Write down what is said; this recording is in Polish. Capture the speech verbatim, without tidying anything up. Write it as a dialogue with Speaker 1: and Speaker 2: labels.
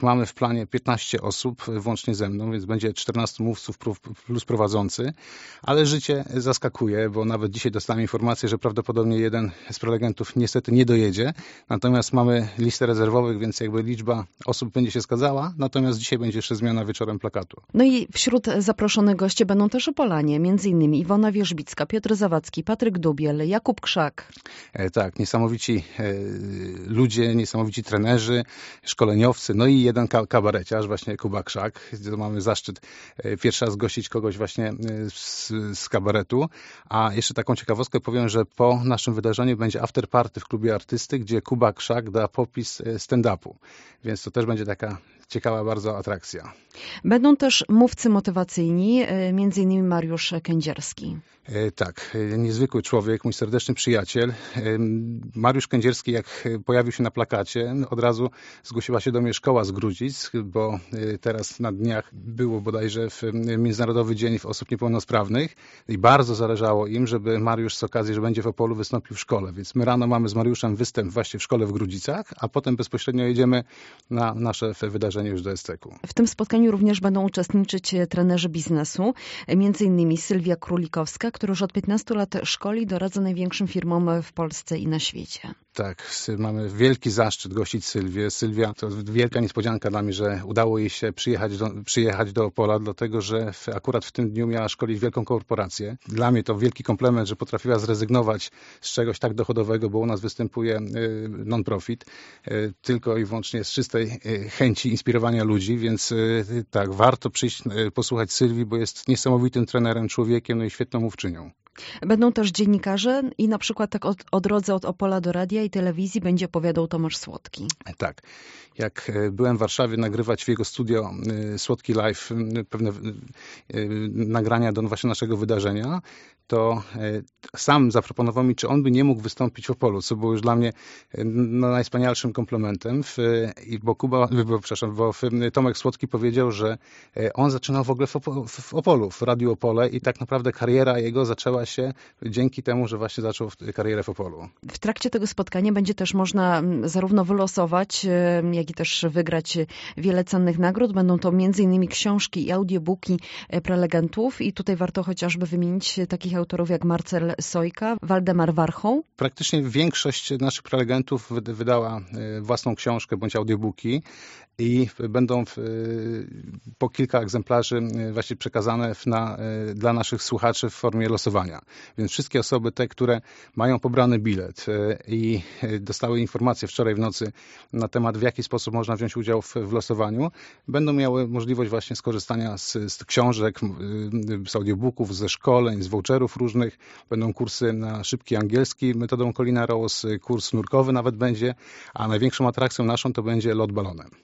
Speaker 1: Mamy w planie piętnaście osób, włącznie ze mną, więc będzie czternastu mówców plus prowadzący, ale życie zaskakuje, bo nawet dzisiaj dostałem informację, że prawdopodobnie jeden z prelegentów niestety nie dojedzie, natomiast mamy listę rezerwowych, więc jakby liczba osób będzie się zgadzała, natomiast dzisiaj będzie jeszcze zmiana wieczorem plakatu.
Speaker 2: No i wśród zaproszonych gości będą też Opolanie, między innymi Iwona Wierzbicka, Piotr Zawadzki, Patryk Dubiel, Jakub Krzak.
Speaker 1: E, tak, niesamowici e, ludzie, niesamowici trenerzy, szkoleniowcy, no i jeden ka- kabareciarz, właśnie Kuba Krzak. To mamy zaszczyt e, pierwszy raz gościć kogoś właśnie e, z, z kabaretu. A jeszcze taką ciekawostkę powiem, że po naszym wydarzeniu będzie afterparty w klubie artysty, gdzie Kuba Krzak da popis stand-upu. Więc to też będzie taka ciekawa bardzo atrakcja.
Speaker 2: Będą też mówcy motywacyjni, między innymi Mariusz Kędzierski.
Speaker 1: E, tak, niezwykły człowiek, mój serdeczny przyjaciel. E, Mariusz Kędzierski, jak pojawił się na plakacie, od razu zgłosiła się do mnie szkoła z Grudzic, bo e, teraz na dniach było bodajże w Międzynarodowy Dzień Osób Niepełnosprawnych i bardzo zależało im, żeby Mariusz z okazji, że będzie w Opolu, wystąpił w szkole. Więc my rano mamy z Mariuszem występ właśnie w szkole w Grudzicach, a potem bezpośrednio jedziemy na nasze wydarzenie już do Esteku.
Speaker 2: W tym spotkaniu również będą uczestniczyć trenerzy biznesu, między innymi Sylwia Królikowska, która już od piętnastu lat szkoli, doradza największym firmom w Polsce i na świecie.
Speaker 1: Tak, mamy wielki zaszczyt gościć Sylwię. Sylwia to wielka niespodzianka dla mnie, że udało jej się przyjechać do, przyjechać do Opola, dlatego że w, akurat w tym dniu miała szkolić wielką korporację. Dla mnie to wielki komplement, że potrafiła zrezygnować z czegoś tak dochodowego, bo u nas występuje y, non-profit, y, tylko i wyłącznie z czystej y, chęci inspirowania ludzi, więc y, tak, warto przyjść, y, posłuchać Sylwii, bo jest niesamowitym trenerem, człowiekiem, no i świetną mówczynią.
Speaker 2: Będą też dziennikarze i na przykład tak od, o drodze od Opola do radia i telewizji będzie opowiadał Tomasz Słodki.
Speaker 1: Tak. Jak byłem w Warszawie nagrywać w jego studio Słodki Live pewne nagrania do właśnie naszego wydarzenia, to sam zaproponował mi, czy on by nie mógł wystąpić w Opolu, co było już dla mnie no, najwspanialszym komplementem, bo Kuba, bo, przepraszam, bo Tomek Słodki powiedział, że on zaczynał w ogóle w, Opo, w Opolu, w Radiu Opole i tak naprawdę kariera jego zaczęła się dzięki temu, że właśnie zaczął karierę w Opolu.
Speaker 2: W trakcie tego spotkania będzie też można zarówno wylosować, jak i też wygrać wiele cennych nagród. Będą to między innymi książki i audiobooki prelegentów i tutaj warto chociażby wymienić takich autorów jak Marcel Sojka, Waldemar Warchoł.
Speaker 1: Praktycznie większość naszych prelegentów wydała własną książkę bądź audiobooki i będą w, po kilka egzemplarzy właśnie przekazane na, dla naszych słuchaczy w formie losowania. Więc wszystkie osoby te, które mają pobrany bilet i dostały informacje wczoraj w nocy na temat, w jaki sposób można wziąć udział w, w losowaniu, będą miały możliwość właśnie skorzystania z, z książek, z audiobooków, ze szkoleń, z voucherów różnych. Będą kursy na szybki angielski metodą Colina Rose, kurs nurkowy nawet będzie, a największą atrakcją naszą to będzie lot balonem.